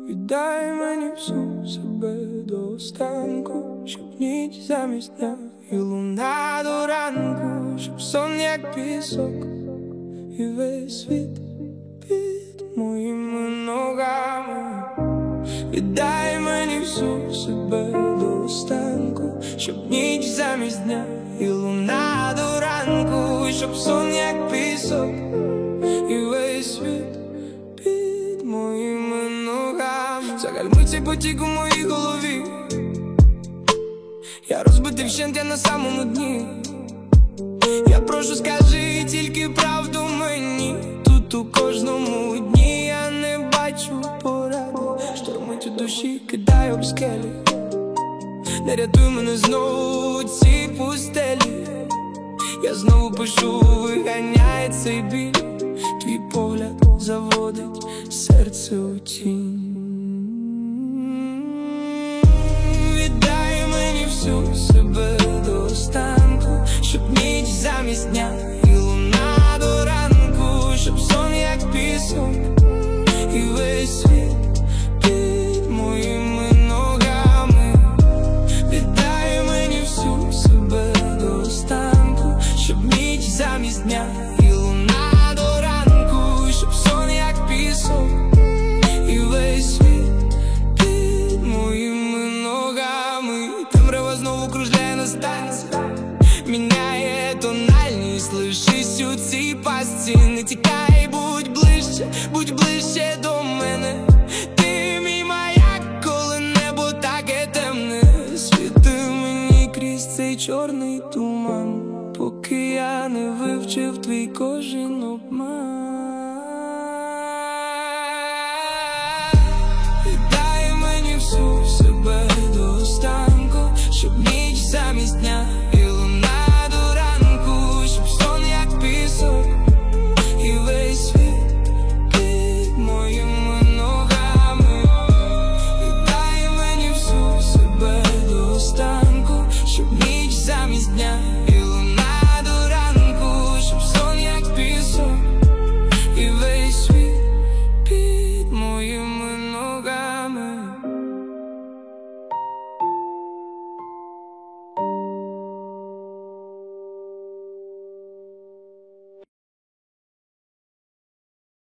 Віддай мені всю себе до останку, щоб ніч замість дня і луна до ранку, щоб сон як пісок і весь світ під моїми ногами. Віддай мені всю себе до останку, щоб ніч замість дня і луна до ранку, щоб сон як пісок і весь світ під моїми ногами. Загальмуй цей потік у моїй голові, я розбитий вщент, я на самому дні. Я прошу, скажи тільки правду мені. Тут у кожному дні я не бачу поради. Штормить у душі, кидає об скелі. Не рятуй мене знову у цій пустелі. Я знову пишу, виганяє цей біль. Твій погляд заводить серце у тінь. Віддай мені всю себе до останку, щоб ніч замість дня і луна до ранку, щоб сон як пісок і весь світ під моїми ногами. Віддай мені всю себе до останку, щоб ніч замість дня і луна до ранку, щоб сон як пісок і весь світ під моїми ногами. Темрява знову кружляє на станції, міняє тональність, лишись у цій пастці. Не тікай, будь ближче до мене. Ти мій маяк, коли небо таке темне. Світи мені крізь цей чорний туман, поки я не вивчив твій кожен обман. Дай мені всю себе до останку, щоб ніч замість дня